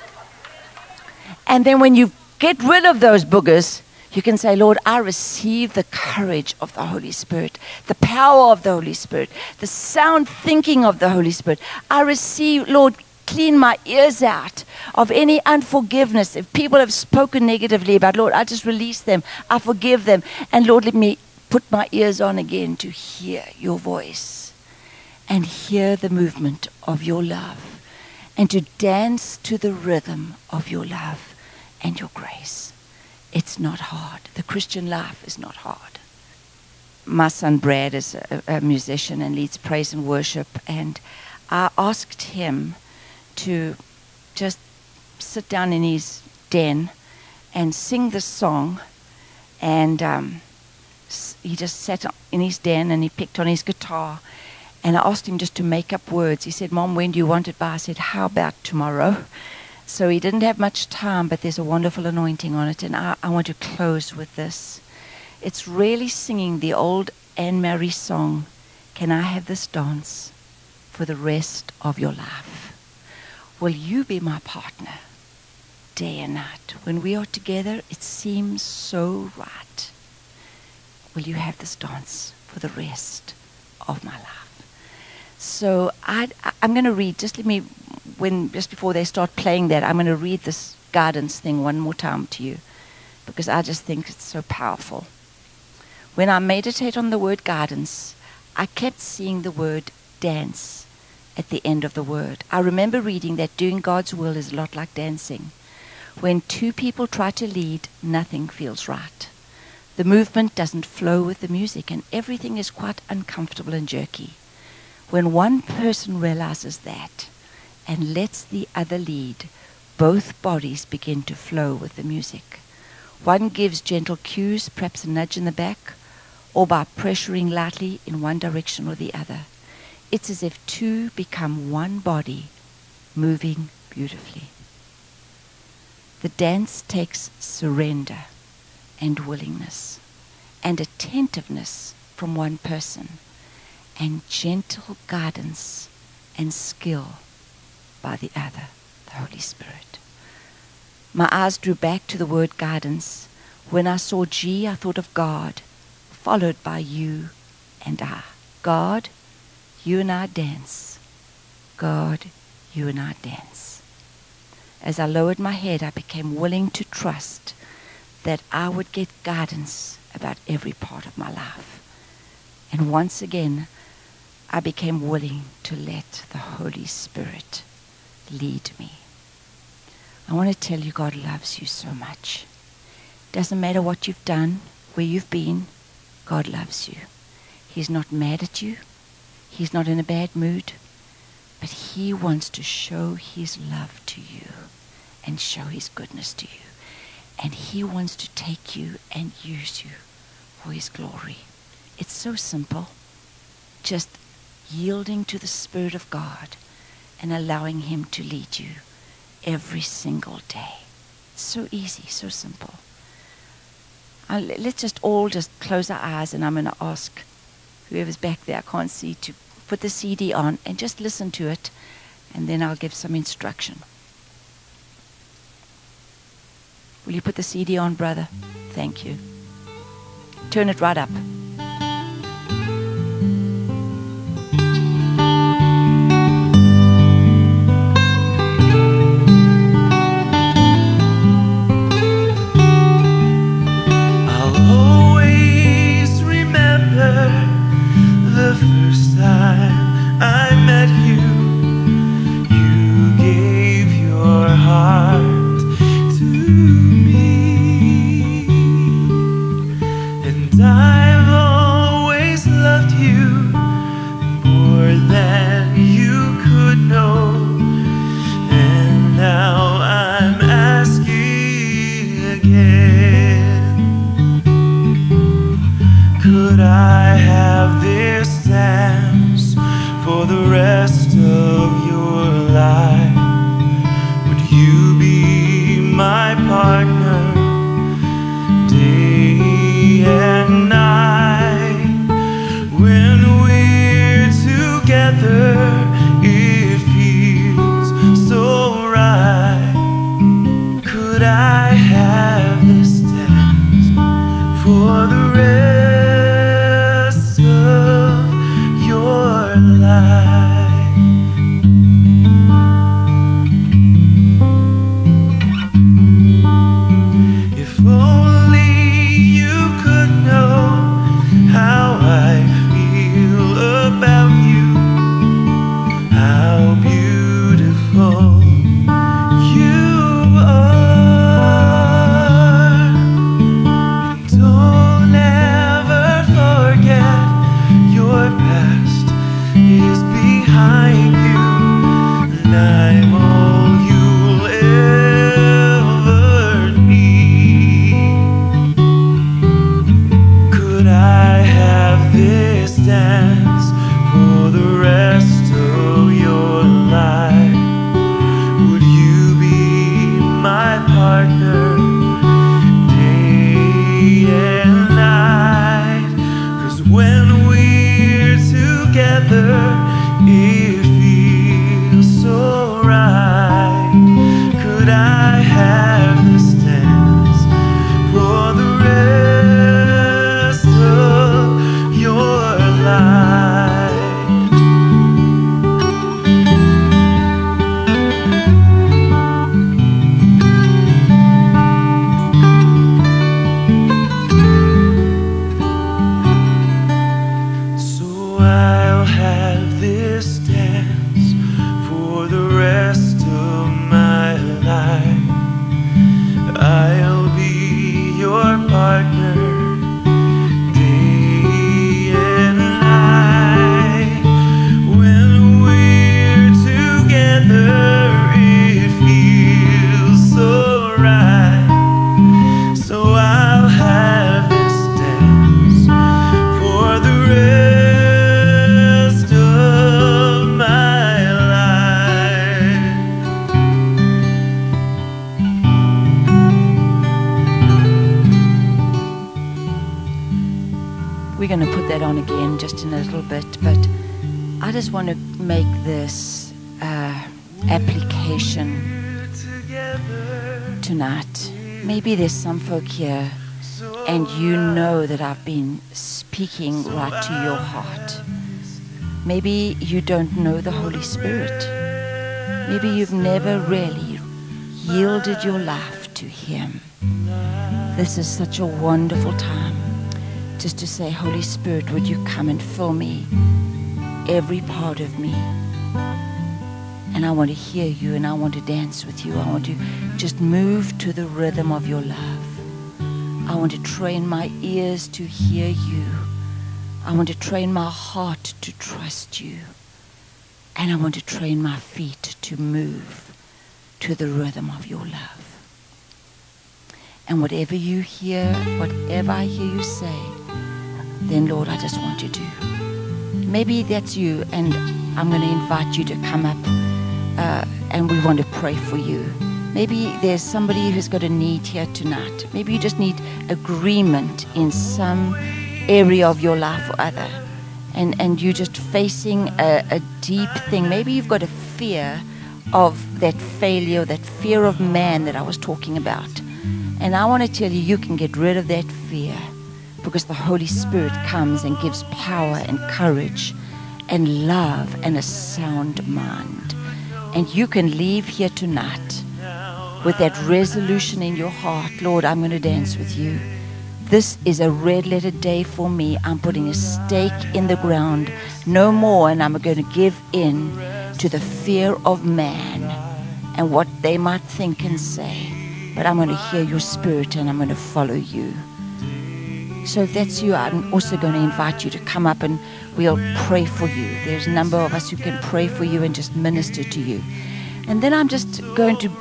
[SPEAKER 1] And then when you get rid of those boogers, you can say, Lord, I receive the courage of the Holy Spirit, the power of the Holy Spirit, the sound thinking of the Holy Spirit. I receive, Lord, clean my ears out of any unforgiveness. If people have spoken negatively about, Lord, I just release them. I forgive them. And Lord, let me put my ears on again to hear your voice and hear the movement of your love and to dance to the rhythm of your love and your grace. It's not hard. The Christian life is not hard. My son Brad is a musician and leads praise and worship, and I asked him to just sit down in his den and sing the song, and he just sat in his den and he picked on his guitar, and I asked him just to make up words. He said, Mom, when do you want it by? I said, how about tomorrow? So he didn't have much time, but there's a wonderful anointing on it, and I want to close with this. It's really singing the old Anne Marie song, Can I Have This Dance for the Rest of Your Life? Will you be my partner day and night? When we are together, it seems so right. Will you have this dance for the rest of my life? So I'm going to read, just before they start playing that, I'm going to read this guidance thing one more time to you, because I just think it's so powerful. When I meditate on the word guidance, I kept seeing the word dance at the end of the word. I remember reading that doing God's will is a lot like dancing. When two people try to lead, nothing feels right. The movement doesn't flow with the music, and everything is quite uncomfortable and jerky. When one person realizes that and lets the other lead, both bodies begin to flow with the music. One gives gentle cues, perhaps a nudge in the back, or by pressuring lightly in one direction or the other. It's as if two become one body, moving beautifully. The dance takes surrender and willingness and attentiveness from one person, and gentle guidance and skill by the other, the Holy Spirit. My eyes drew back to the word guidance. When I saw G, I thought of God, followed by you and I. God, you and I dance. God, you and I dance. As I lowered my head, I became willing to trust that I would get guidance about every part of my life. And once again, I became willing to let the Holy Spirit lead me. I want to tell you, God loves you so much. Doesn't matter what you've done, where you've been, God loves you. He's not mad at you. He's not in a bad mood. But he wants to show his love to you and show his goodness to you. And he wants to take you and use you for his glory. It's so simple. Just yielding to the Spirit of God and allowing him to lead you every single day. It's so easy, so simple. Let's just all just close our eyes, and I'm going to ask whoever's back there, I can't see, to put the CD on and just listen to it, and then I'll give some instruction. Will you put the CD on, brother? Thank you. Turn it right up. Want to make this application tonight. Maybe there's some folk here and you know that I've been speaking right to your heart. Maybe you don't know the Holy Spirit. Maybe you've never really yielded your life to him. This is such a wonderful time just to say, Holy Spirit, would you come and fill me, every part of me, And I want to hear you, and I want to dance with you. I want to just move to the rhythm of your love. I want to train my ears to hear you. I want to train my heart to trust you. And I want to train my feet to move to the rhythm of your love. And whatever you hear, whatever I hear you say, then Lord, I just want to do. Maybe that's you, and I'm going to invite you to come up, and we want to pray for you. Maybe there's somebody who's got a need here tonight. Maybe you just need agreement in some area of your life or other. And you're just facing a deep thing. Maybe you've got a fear of that failure, that fear of man that I was talking about. And I want to tell you, you can get rid of that fear because the Holy Spirit comes and gives power and courage and love and a sound mind. And you can leave here tonight with that resolution in your heart. Lord, I'm going to dance with you. This is a red letter day for me. I'm putting a stake in the ground. No more, and I'm going to give in to the fear of man and what they might think and say. But I'm going to hear your spirit, and I'm going to follow you. So if that's you, I'm also going to invite you to come up and we'll pray for you. There's a number of us who can pray for you and just minister to you. And then I'm just going to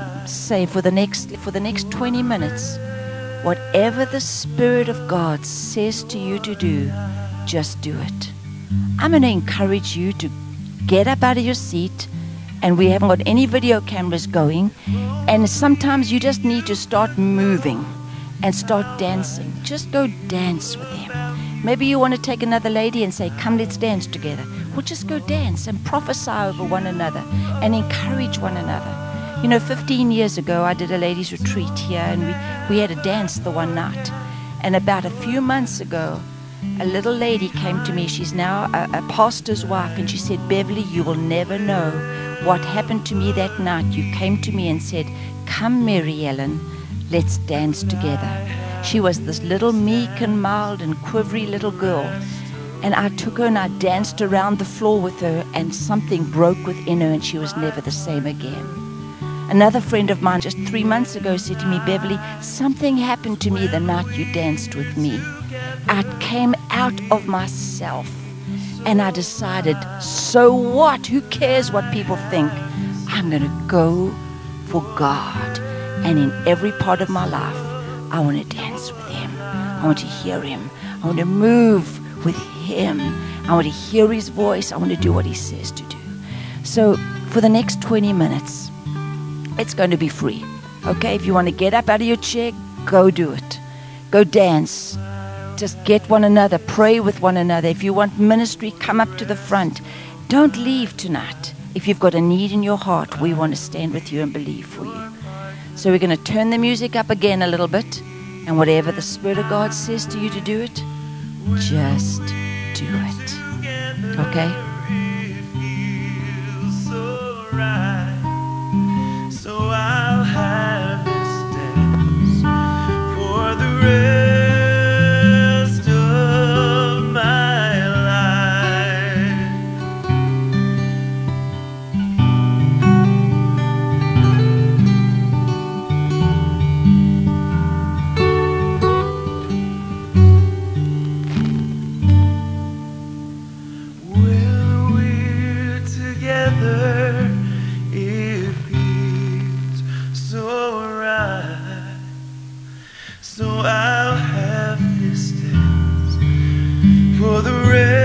[SPEAKER 1] say for the next 20 minutes, whatever the Spirit of God says to you to do, just do it. I'm going to encourage you to get up out of your seat, and we haven't got any video cameras going, and sometimes you just need to start moving and start dancing. Just go dance with him. Maybe you want to take another lady and say, come, let's dance together. Well, just go dance and prophesy over one another and encourage one another. You know, 15 years ago, I did a ladies' retreat here, and we had a dance the one night. And about a few months ago, a little lady came to me. She's now a pastor's wife, and she said, Beverly, you will never know what happened to me that night. You came to me and said, come, Mary Ellen, let's dance together. She was this little meek and mild and quivery little girl. And I took her and I danced around the floor with her, and something broke within her, and she was never the same again. Another friend of mine just 3 months ago said to me, Beverly, something happened to me the night you danced with me. I came out of myself, and I decided, so what? Who cares what people think? I'm going to go for God. And in every part of my life, I want to dance with him. I want to hear him. I want to move with him. I want to hear his voice. I want to do what he says to do. So for the next 20 minutes, it's going to be free. Okay, if you want to get up out of your chair, go do it. Go dance. Just get one another. Pray with one another. If you want ministry, come up to the front. Don't leave tonight. If you've got a need in your heart, we want to stand with you and believe for you. So we're going to turn the music up again a little bit. And whatever the Spirit of God says to you to do it, just do it. Okay?
[SPEAKER 2] So I'll have this dance for the rest of my life. When we're together, it feels so right. So I'll have this dance for the rest